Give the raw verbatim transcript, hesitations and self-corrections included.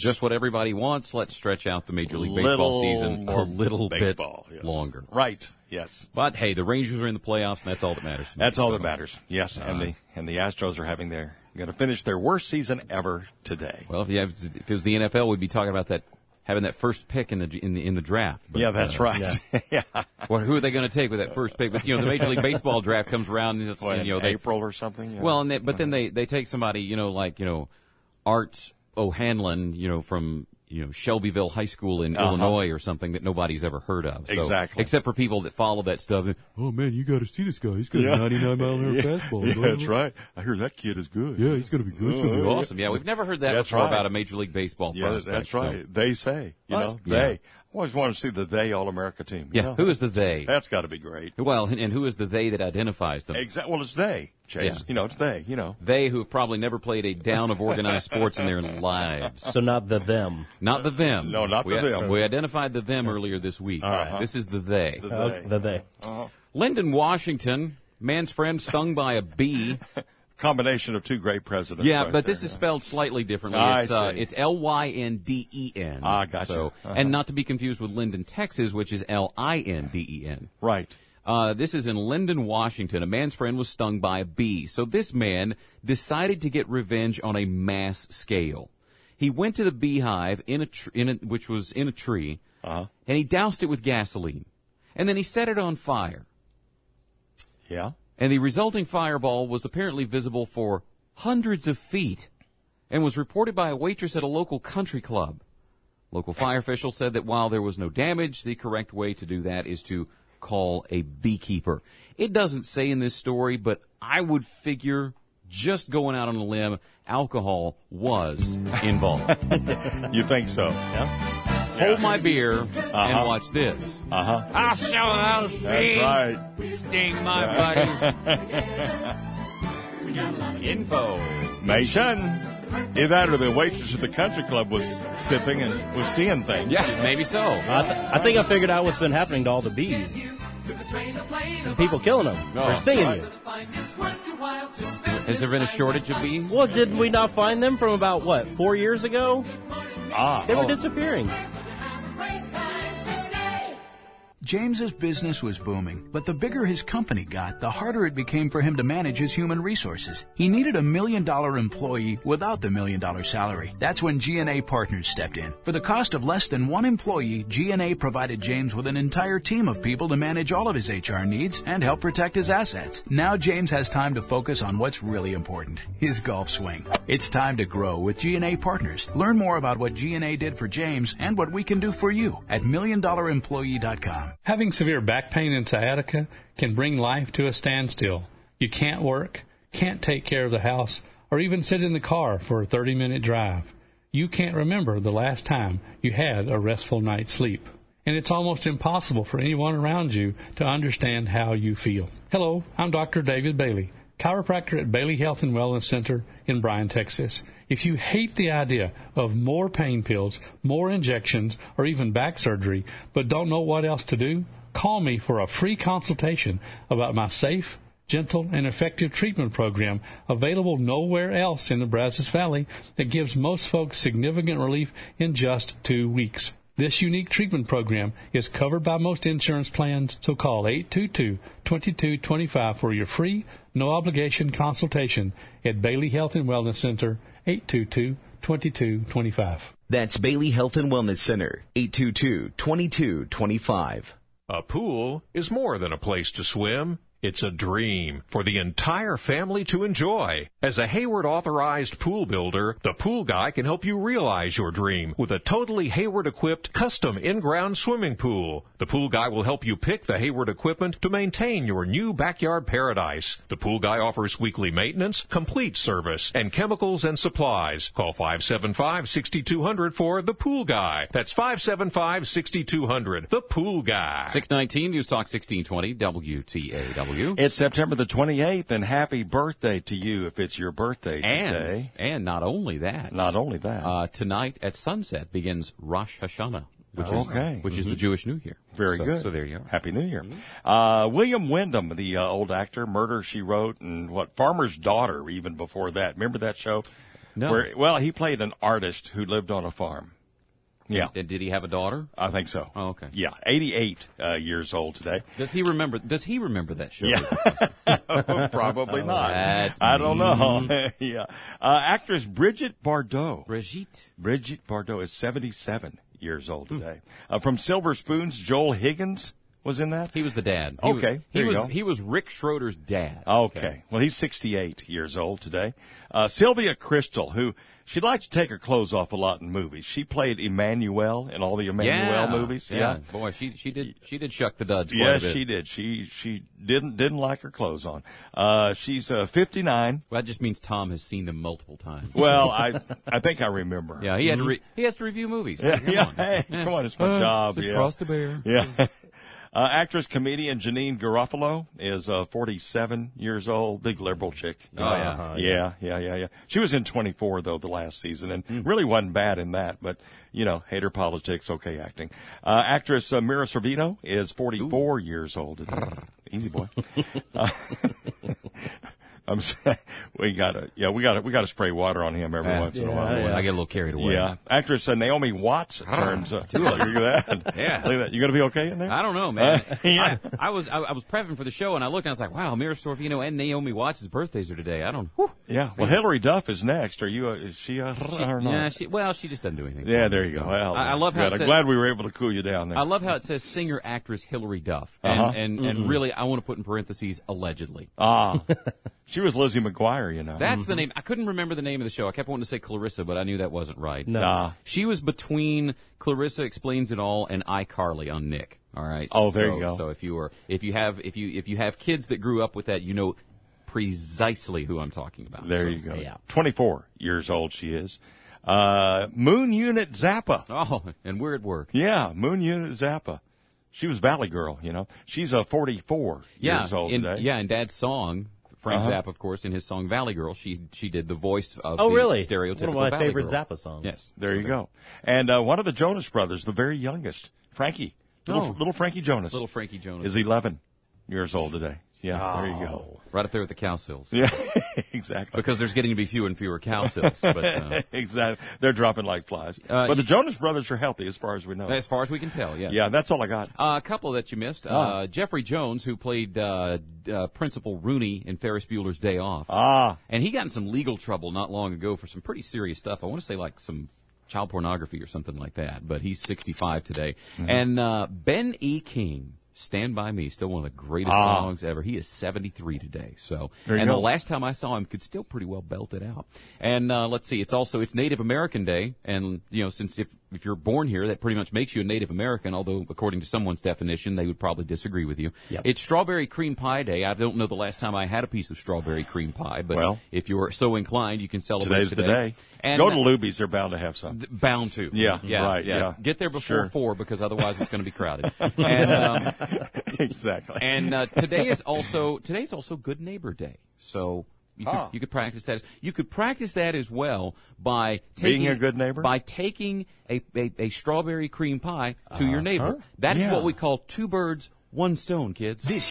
just what everybody wants. Let's stretch out the Major League Little Baseball season a more little baseball, bit yes. longer. Right. Yes. But hey, the Rangers are in the playoffs, and that's all that matters to me. That's all that matters. Yes, Uh, and the and the Astros are having their going to finish their worst season ever today. Well, if, you have, if it was the N F L, we'd be talking about that having that first pick in the in the in the draft. But, yeah, that's uh, right. Yeah. yeah. Well, who are they going to take with that first pick? But you know, the Major League Baseball draft comes around, and, it's, What, and you know, in they, April or something. Yeah. Well, and they, but then they they take somebody, you know, like you know, Art O'Hanlon, you know, from. You know, Shelbyville High School in Uh-huh. Illinois or something that nobody's ever heard of. So, Exactly. Except for people that follow that stuff. And, oh, man, you got to see this guy. He's got Yeah. a ninety-nine mile an hour yeah. fastball. Yeah, that's right. I hear that kid is good. Yeah, he's going to be good. He's going to be Uh, awesome. Yeah, we've never heard that That's before right. about a Major League Baseball Yeah, prospect. that's right. So. They say, you Well, know, yeah. they. I always want to see the they All-America team. you Yeah, know? who is the they? That's got to be great. Well, and, and who is the they that identifies them? Exactly. Well, it's they, Chase. Yeah. You know, it's they. You know. They who have probably never played a down of organized sports in their lives. So not the them. Not the them. No, not we, the them. We identified the them earlier this week. All right. This is the they. The Uh, they. the they. Uh-huh. Lyndon, Washington, man's friend stung by a bee. Combination of two great presidents. Yeah, right but this there, is yeah. spelled slightly differently. I It's, uh, see. it's L Y N D E N. Ah, gotcha. So, Uh-huh. And not to be confused with Linden, Texas, which is L I N D E N. Right. Uh, this is in Linden, Washington. A man's friend was stung by a bee. So this man decided to get revenge on a mass scale. He went to the beehive, in a tr- in a, which was in a tree, Uh-huh. and he doused it with gasoline. And then he set it on fire. Yeah. And the resulting fireball was apparently visible for hundreds of feet and was reported by a waitress at a local country club. Local fire officials said that while there was no damage, the correct way to do that is to call a beekeeper. It doesn't say in this story, but I would figure, just going out on a limb, alcohol was involved. You think so? Yeah. Hold my beer Uh-huh. and watch this. Uh-huh. I'll show those That's bees. right. Sting my buddy. Info. Nation. Either that or the waitress at the country club was sipping and was seeing things. Yeah, maybe so. I, th- I think I figured out what's been happening to all the bees. And people killing them Oh, for stinging right. you. Has there been a shortage of bees? Well, did we not find them from about, what, four years ago? Ah. They were oh. disappearing. James's business was booming, but the bigger his company got, the harder it became for him to manage his human resources. He needed a million-dollar employee without the million-dollar salary. That's when G and A Partners stepped in. For the cost of less than one employee, G and A provided James with an entire team of people to manage all of his H R needs and help protect his assets. Now James has time to focus on what's really important, his golf swing. It's time to grow with G and A Partners. Learn more about what G and A did for James and what we can do for you at million dollar employee dot com. Having severe back pain and sciatica can bring life to a standstill. You can't work, can't take care of the house, or even sit in the car for a thirty-minute drive. You can't remember the last time you had a restful night's sleep. And it's almost impossible for anyone around you to understand how you feel. Hello, I'm Doctor David Bailey, chiropractor at Bailey Health and Wellness Center in Bryan, Texas. If you hate the idea of more pain pills, more injections, or even back surgery, but don't know what else to do, call me for a free consultation about my safe, gentle, and effective treatment program available nowhere else in the Brazos Valley that gives most folks significant relief in just two weeks. This unique treatment program is covered by most insurance plans, so call eight two two, two two two five for your free, no-obligation consultation at Bailey Health and Wellness Center, eight two two, two two two five. That's Bailey Health and Wellness Center, eight two two, two two two five. A pool is more than a place to swim. It's a dream for the entire family to enjoy. As a Hayward authorized pool builder, the Pool Guy can help you realize your dream with a totally Hayward equipped custom in-ground swimming pool. The Pool Guy will help you pick the Hayward equipment to maintain your new backyard paradise. The Pool Guy offers weekly maintenance, complete service, and chemicals and supplies. Call five seven five, six two zero zero for The Pool Guy. That's five seven five, six two zero zero. The Pool Guy. six nineteen News Talk sixteen twenty W T A W. It's September the twenty-eighth, and happy birthday to you if it's your birthday today. And, and not only that. Not only that. Uh, tonight at sunset begins Rosh Hashanah, which Okay. is which is Mhm. the Jewish New Year. Very So- good. So there you are. Happy New Year. Uh, William Wyndham, the uh, old actor, Murder, She Wrote, and what, Farmer's Daughter, even before that. Remember that show? No. Where, well, he played an artist who lived on a farm. Yeah. And did he have a daughter? I think so. Oh, okay. Yeah, eighty-eight uh, years old today. Does he remember? Does he remember that show? Yeah. Probably not. That's I don't know. Yeah. Uh, actress Bridget Bardot. Brigitte. Bridget Bardot is seventy-seven years old today. Uh, from Silver Spoons, Joel Higgins was in that. He was the dad. He Okay, Was, he there you was go. he was Rick Schroeder's dad. Okay. Well, he's sixty-eight years old today. Uh, Sylvia Crystal, who she'd like to take her clothes off a lot in movies. She played Emmanuelle in all the Emmanuelle yeah. movies. Yeah. Yeah. Boy, she she did she did shuck the duds quite Yes, a bit. she did. She she didn't didn't like her clothes on. Uh, she's uh, fifty-nine. Well, that just means Tom has seen them multiple times. Well, I I think I remember. Yeah, he had to re- he has to review movies. Yeah, Come yeah. on. Hey, come on, it's my Uh, job. Just yeah. cross the bear. Yeah. Uh, actress, comedian Janine Garofalo is uh, forty-seven years old. Big liberal chick. Oh, yeah. Uh, yeah, yeah, yeah, yeah. She was in twenty-four, though, the last season, and really wasn't bad in that. But, you know, hater politics, okay acting. Uh, actress uh, Mira Sorvino is forty-four Ooh. years old today. Easy boy. uh, I'm we gotta yeah we gotta we gotta spray water on him every Yeah. once in a Yeah, while. yeah. I get a little carried away. Yeah, actress uh, Naomi Watts turns. Uh, look at that. Yeah. Look at that. You gonna be okay in there? I don't know, man. Uh, yeah. I, I was I, I was prepping for the show, and I looked and I was like, wow, Mira Sorvino and Naomi Watts' birthdays are today. I don't. Whew. Yeah. Well, Hillary Duff is next. Are you? A, is she a? She, or not? yeah, she, well, she just doesn't do anything. Yeah, for there me, you go. so. Well, I, I love how good. it I'm says, glad we were able to cool you down there. I love how it says singer actress Hillary Duff, and Uh-huh. and, and really, I want to put in parentheses allegedly. Ah, she was Lizzie McGuire, you know. That's the name. I couldn't remember the name of the show. I kept wanting to say Clarissa, but I knew that wasn't right. No. Nah. She was between Clarissa Explains It All and iCarly on Nick. All right. Oh, there so, you go. So if you are, if you have, if you if you have kids that grew up with that, you know precisely who I'm talking about. There So, you go. yeah. twenty-four years old she is. Uh, Moon Unit Zappa. Oh, and we're at work. Yeah, Moon Unit Zappa. She was Valley Girl, you know. She's uh, forty-four Yeah. years old in, today. Yeah, in Dad's song. Frank Uh-huh. Zappa, of course, in his song Valley Girl, she she did the voice of Oh, the really? stereotypical One of my Valley favorite Girl. Zappa songs. Yes. There you go. And uh, one of the Jonas Brothers, the very youngest, Frankie. Little, Oh. little Frankie Jonas. Little Frankie Jonas. Is eleven years old today. Yeah, there you go. Right up there with the cow sills. Yeah, exactly. Because there's getting to be fewer and fewer cow sills. But, uh, exactly. They're dropping like flies. Uh, but the you- Jonas Brothers are healthy as far as we know. as far as we can tell, yeah. Yeah, that's all I got. Uh, a couple that you missed. Uh, Jeffrey Jones, who played uh, uh, Principal Rooney in Ferris Bueller's Day Off. Ah. And he got in some legal trouble not long ago for some pretty serious stuff. I want to say like some child pornography or something like that. But he's sixty-five today. Mm-hmm. And uh, Ben E. King, Stand By Me, still one of the greatest Ah. songs ever. He is seventy-three today. So, There you and go. the last time I saw him, could still pretty well belt it out. And uh, let's see, it's also it's Native American Day, and you know, since if if you're born here, that pretty much makes you a Native American. Although, according to someone's definition, they would probably disagree with you. Yep. It's Strawberry Cream Pie Day. I don't know the last time I had a piece of strawberry cream pie, but Well, if you're so inclined, you can celebrate Today's today. the day. And Go to Luby's. They're bound to have some. Th- Bound to. Yeah, yeah, right, yeah. Get there before Sure. four because otherwise it's going to be crowded. and um, Exactly. and uh, today is also today's also Good Neighbor Day. So you could, Ah. you could practice that. As, you could practice that as well by taking, Being a good neighbor? by taking a, a, a strawberry cream pie to your neighbor. That is Yeah. what we call two birds, one stone, kids. This